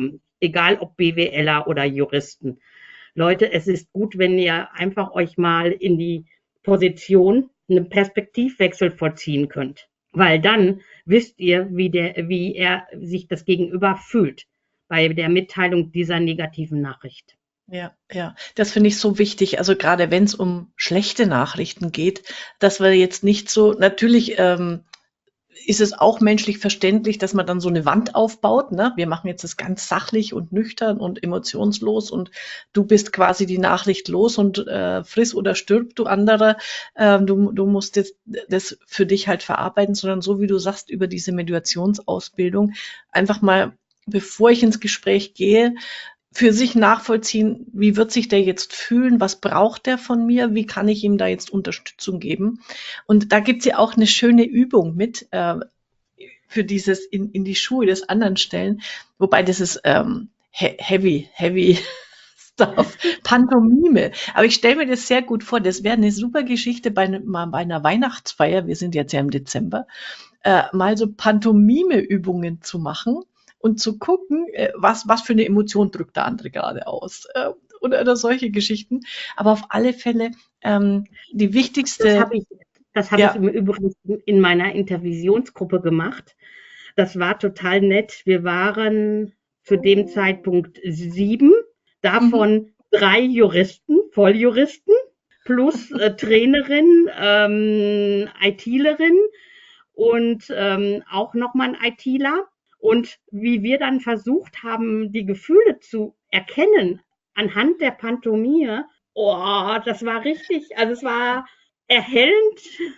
S2: egal ob BWLer oder Juristen. Leute, es ist gut, wenn ihr einfach euch mal in die Position einen Perspektivwechsel vollziehen könnt, weil dann wisst ihr, wie der, wie er sich das Gegenüber fühlt bei der Mitteilung dieser negativen Nachricht.
S1: Ja, ja, das finde ich so wichtig. Also gerade wenn es um schlechte Nachrichten geht, dass wir jetzt nicht so, natürlich ähm, ist es auch menschlich verständlich, dass man dann so eine Wand aufbaut. Ne? Wir machen jetzt das ganz sachlich und nüchtern und emotionslos und du bist quasi die Nachricht los und äh, friss oder stirb, du anderer. Ähm, du, du musst jetzt das für dich halt verarbeiten, sondern so wie du sagst, über diese Mediationsausbildung einfach mal, bevor ich ins Gespräch gehe, für sich nachvollziehen, wie wird sich der jetzt fühlen, was braucht der von mir, wie kann ich ihm da jetzt Unterstützung geben. Und da gibt's ja auch eine schöne Übung mit äh, für dieses in, in die Schuhe des anderen stellen, wobei das ist ähm, he heavy, heavy Stuff, Pantomime. Aber ich stelle mir das sehr gut vor, das wäre eine super Geschichte bei, ne, mal bei einer Weihnachtsfeier, wir sind jetzt ja im Dezember, äh, mal so Pantomime-Übungen zu machen und zu gucken, äh, was, was für eine Emotion drückt der andere gerade aus. Äh, oder, oder solche Geschichten. Aber auf alle Fälle ähm, die
S2: Das
S1: wichtigste,
S2: habe ich, das habe ich
S1: ja,
S2: im Übrigen in meiner Intervisionsgruppe gemacht. Das war total nett. Wir waren zu dem Zeitpunkt sieben,
S1: mhm,
S2: davon drei Juristen, Volljuristen, plus äh, Trainerin, ähm, ITlerin und ähm, auch nochmal ein ITler. Und wie wir dann versucht haben, die Gefühle zu erkennen anhand der Pantomime, oh, das war richtig, also es war erhellend.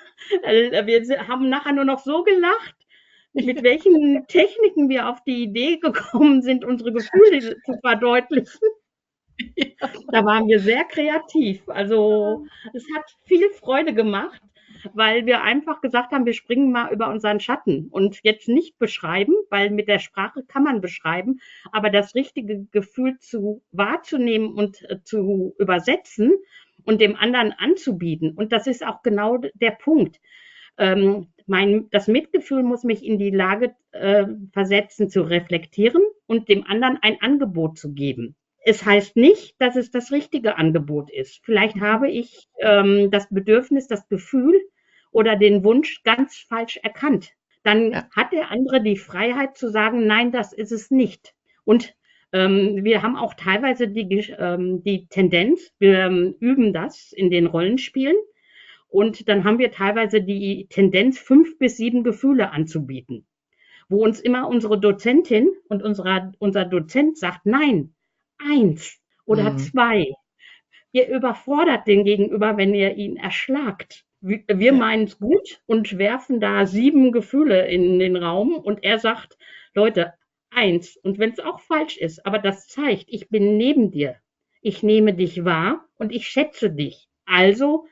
S2: Wir haben nachher nur noch so gelacht, mit welchen Techniken wir auf die Idee gekommen sind, unsere Gefühle zu verdeutlichen. Da waren wir sehr kreativ. Also es hat viel Freude gemacht, weil wir einfach gesagt haben, wir springen mal über unseren Schatten und jetzt nicht beschreiben, weil mit der Sprache kann man beschreiben, aber das richtige Gefühl zu wahrzunehmen und äh, zu übersetzen und dem anderen anzubieten. Und das ist auch genau der Punkt. Ähm, mein, das Mitgefühl muss mich in die Lage äh, versetzen, zu reflektieren und dem anderen ein Angebot zu geben. Es heißt nicht, dass es das richtige Angebot ist. Vielleicht habe ich ähm, das Bedürfnis, das Gefühl oder den Wunsch ganz falsch erkannt. Dann
S1: ja,
S2: hat der andere die Freiheit zu sagen, nein, das ist es nicht. Und ähm, wir haben auch teilweise die, ähm, die Tendenz, wir ähm, üben das in den Rollenspielen, und dann haben wir teilweise die Tendenz, fünf bis sieben Gefühle anzubieten, wo uns immer unsere Dozentin und unserer, unser Dozent sagt, nein, eins oder
S1: mhm,
S2: zwei. Ihr überfordert den Gegenüber, wenn ihr ihn erschlagt. Wir
S1: ja,
S2: meinen es gut und werfen da sieben Gefühle in den Raum und er sagt, Leute, eins. Und wenn es auch falsch ist, aber das zeigt, ich bin neben dir. Ich nehme dich wahr und ich schätze dich. Also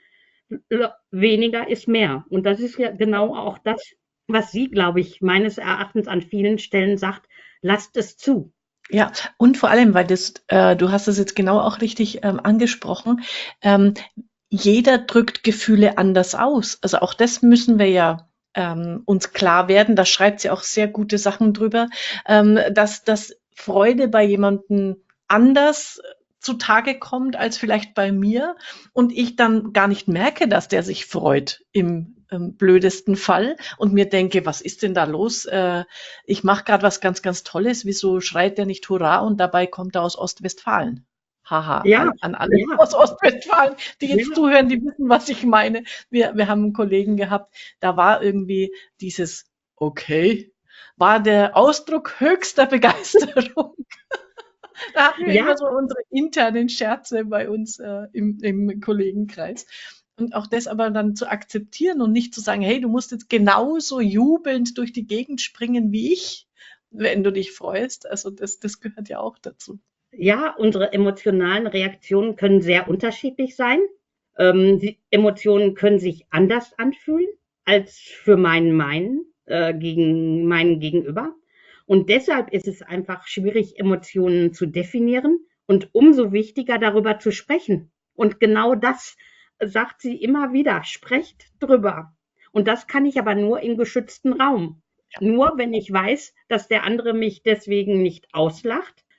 S2: weniger ist mehr. Und das ist ja genau auch das, was sie, glaube ich, meines Erachtens an vielen Stellen sagt, lasst es zu.
S1: ja. Und vor allem, weil das, äh, du hast es jetzt genau auch richtig ähm, angesprochen, ähm, jeder drückt Gefühle anders aus. Also auch das müssen wir ja ähm, uns klar werden. Da schreibt sie auch sehr gute Sachen drüber, ähm, dass, dass Freude bei jemandem anders zutage kommt als vielleicht bei mir und ich dann gar nicht merke, dass der sich freut im ähm, blödesten Fall und mir denke, was ist denn da los? Äh, ich mache gerade was ganz, ganz Tolles. Wieso schreit der nicht Hurra und dabei kommt er aus Ostwestfalen? Haha,
S2: Ja,
S1: an, an alle
S2: ja,
S1: aus Ostwestfalen, die jetzt
S2: ja,
S1: zuhören, die wissen, was ich meine. Wir, wir haben einen Kollegen gehabt, da war irgendwie dieses Okay, war der Ausdruck höchster Begeisterung. Da hatten wir
S2: ja,
S1: immer so unsere internen Scherze bei uns äh, im, im Kollegenkreis. Und auch das aber dann zu akzeptieren und nicht zu sagen, hey, du musst jetzt genauso jubelnd durch die Gegend springen wie ich, wenn du dich freust. Also das, das gehört ja auch dazu.
S2: ja, unsere emotionalen Reaktionen können sehr unterschiedlich sein. Ähm, die Emotionen können sich anders anfühlen als für meinen meinen äh, gegen meinen Gegenüber. Und deshalb ist es einfach schwierig, Emotionen zu definieren und umso wichtiger darüber zu sprechen. Und genau das sagt sie immer wieder, sprecht drüber. Und das kann ich aber nur im geschützten Raum. Nur wenn ich weiß, dass der andere mich deswegen nicht auslacht,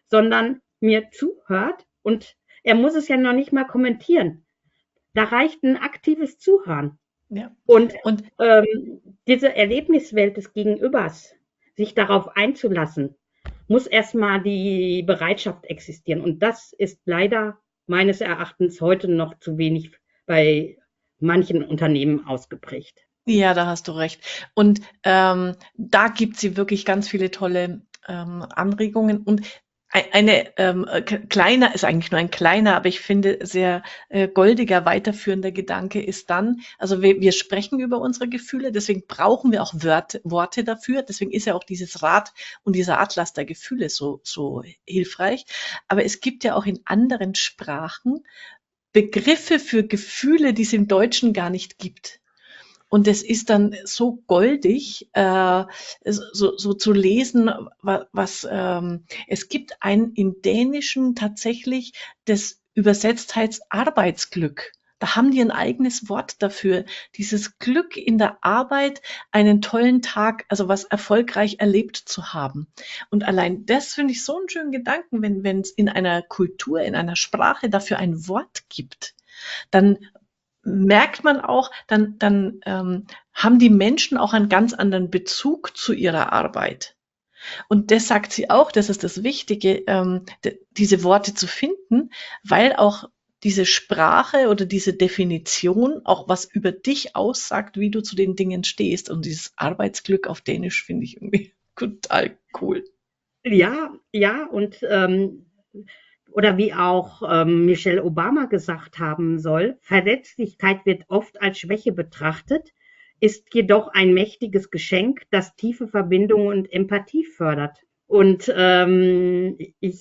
S2: sondern mir zuhört und er muss es ja noch nicht mal kommentieren. Da reicht ein aktives Zuhören.
S1: Ja.
S2: Und,
S1: Und
S2: ähm, diese Erlebniswelt des Gegenübers, sich darauf einzulassen, muss erstmal die Bereitschaft existieren. Und das ist leider meines Erachtens heute noch zu wenig bei manchen Unternehmen ausgeprägt.
S1: ja, da hast du recht. Und ähm, da gibt sie wirklich ganz viele tolle ähm, Anregungen. Und ei- eine ähm, äh, k- kleiner ist eigentlich nur ein kleiner, aber ich finde sehr äh, goldiger weiterführender Gedanke ist dann, also wir, wir sprechen über unsere Gefühle, deswegen brauchen wir auch Wörter, Worte dafür. Deswegen ist ja auch dieses Rad und dieser Atlas der Gefühle so, so hilfreich. Aber es gibt ja auch in anderen Sprachen Begriffe für Gefühle, die es im Deutschen gar nicht gibt. Und es ist dann so goldig, äh, so, so zu lesen, was, was ähm, es gibt ein im Dänischen tatsächlich das übersetzt heißt Arbeitsglück. Da haben die ein eigenes Wort dafür. Dieses Glück in der Arbeit, einen tollen Tag, also was erfolgreich erlebt zu haben. Und allein das finde ich so einen schönen Gedanken, wenn wenn es in einer Kultur, in einer Sprache dafür ein Wort gibt, dann merkt man auch, dann, dann ähm, haben die Menschen auch einen ganz anderen Bezug zu ihrer Arbeit. Und das sagt sie auch, das ist das Wichtige, ähm, d- diese Worte zu finden, weil auch diese Sprache oder diese Definition auch was über dich aussagt, wie du zu den Dingen stehst. Und dieses Arbeitsglück auf Dänisch finde ich irgendwie total cool.
S2: Ja, ja, und ähm, oder wie auch ähm, Michelle Obama gesagt haben soll, Verletzlichkeit wird oft als Schwäche betrachtet, ist jedoch ein mächtiges Geschenk, das tiefe Verbindungen und Empathie fördert. Und ähm, ich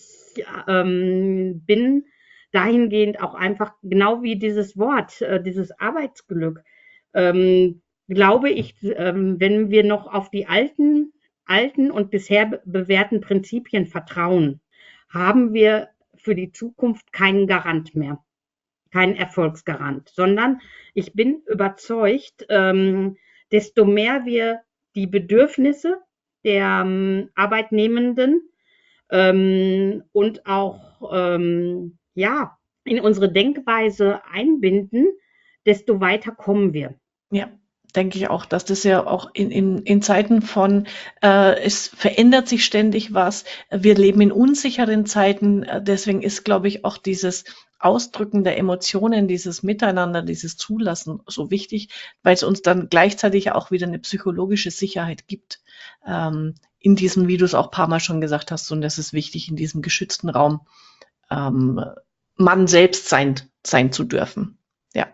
S2: ähm, bin dahingehend auch einfach genau wie dieses Wort, äh, dieses Arbeitsglück, ähm, glaube ich, ähm, wenn wir noch auf die alten, alten und bisher bewährten Prinzipien vertrauen, haben wir für die Zukunft keinen Garant mehr, keinen Erfolgsgarant, sondern ich bin überzeugt, ähm, desto mehr wir die Bedürfnisse der ähm, Arbeitnehmenden ähm, und auch ähm, ja in unsere Denkweise einbinden, desto weiter kommen wir.
S1: Ja, denke ich auch, dass das ja auch in, in, in Zeiten von, äh, es verändert sich ständig was, wir leben in unsicheren Zeiten, äh, deswegen ist, glaube ich, auch dieses Ausdrücken der Emotionen, dieses Miteinander, dieses Zulassen so wichtig, weil es uns dann gleichzeitig auch wieder eine psychologische Sicherheit gibt, ähm, in diesem, wie du es auch ein paar Mal schon gesagt hast, und das ist wichtig, in diesem geschützten Raum, ähm, Mann selbst sein, sein zu dürfen. Ja,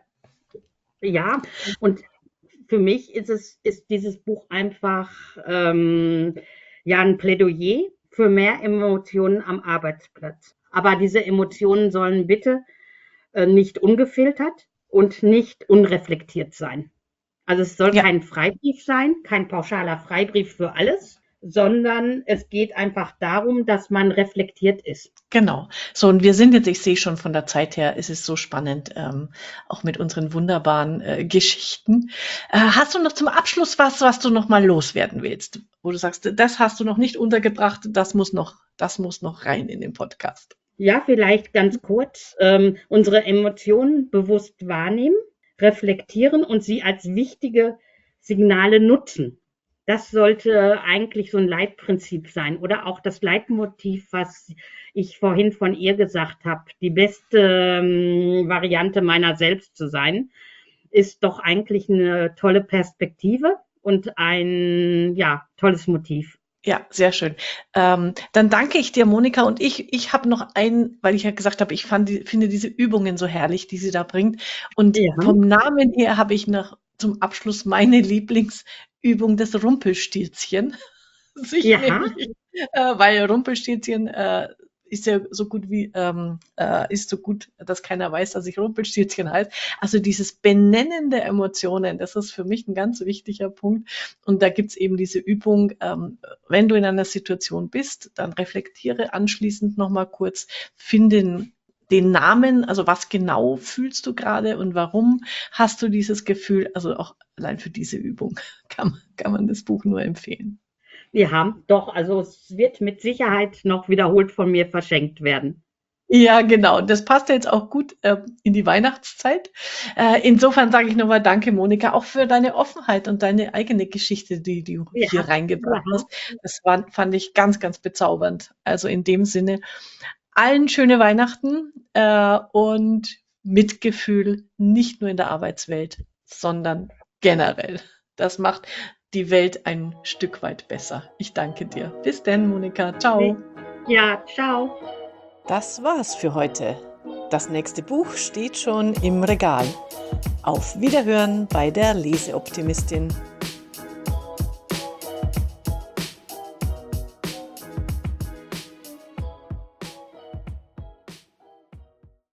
S2: Ja, und für mich ist es ist dieses Buch einfach ähm, ja ein Plädoyer für mehr Emotionen am Arbeitsplatz. Aber diese Emotionen sollen bitte äh, nicht ungefiltert und nicht unreflektiert sein. Also es soll
S1: ja.
S2: kein Freibrief sein, kein pauschaler Freibrief für alles, sondern es geht einfach darum, dass man reflektiert ist.
S1: Genau. So, und wir sind jetzt, ich sehe schon von der Zeit her, ist es so spannend, ähm, auch mit unseren wunderbaren äh, Geschichten. Äh, hast du noch zum Abschluss was, was du noch mal loswerden willst, wo du sagst, das hast du noch nicht untergebracht, das muss noch, das muss noch rein in den Podcast.
S2: Ja, vielleicht ganz kurz, ähm, unsere Emotionen bewusst wahrnehmen, reflektieren und sie als wichtige Signale nutzen. Das sollte eigentlich so ein Leitprinzip sein oder auch das Leitmotiv, was ich vorhin von ihr gesagt habe, die beste ähm, Variante meiner selbst zu sein, ist doch eigentlich eine tolle Perspektive und ein ja, tolles Motiv.
S1: Ja, sehr schön. Ähm, dann danke ich dir, Monika. Und ich, ich habe noch einen, weil ich ja gesagt habe, ich fand die, finde diese Übungen so herrlich, die sie da bringt. Und
S2: Ja,
S1: vom Namen her habe ich noch zum Abschluss meine Lieblingsübung, das Rumpelstilzchen. Sich
S2: ja,
S1: nämlich, äh, weil Rumpelstilzchen äh, ist ja so gut wie, ähm, äh, ist so gut, dass keiner weiß, dass ich Rumpelstilzchen heiße. Also dieses Benennen der Emotionen, das ist für mich ein ganz wichtiger Punkt. Und da gibt's eben diese Übung, ähm, wenn du in einer Situation bist, dann reflektiere anschließend nochmal kurz, finde den Namen, also was genau fühlst du gerade und warum hast du dieses Gefühl, also auch allein für diese Übung kann, kann man das Buch nur empfehlen.
S2: Ja, doch, also es wird mit Sicherheit noch wiederholt von mir verschenkt werden.
S1: Ja, genau. Das passt ja jetzt auch gut äh, in die Weihnachtszeit. Äh, insofern sage ich nochmal Danke, Monika, auch für deine Offenheit und deine eigene Geschichte, die du hier
S2: Ja,
S1: reingebracht
S2: ja.
S1: hast. Das war, fand ich ganz, ganz bezaubernd. Also in dem Sinne, allen schöne Weihnachten äh, und Mitgefühl, nicht nur in der Arbeitswelt, sondern generell. Das macht die Welt ein Stück weit besser. Ich danke dir. Bis denn, Monika. Ciao.
S2: Ja, ciao.
S1: Das war's für heute. Das nächste Buch steht schon im Regal. Auf Wiederhören bei der Leseoptimistin.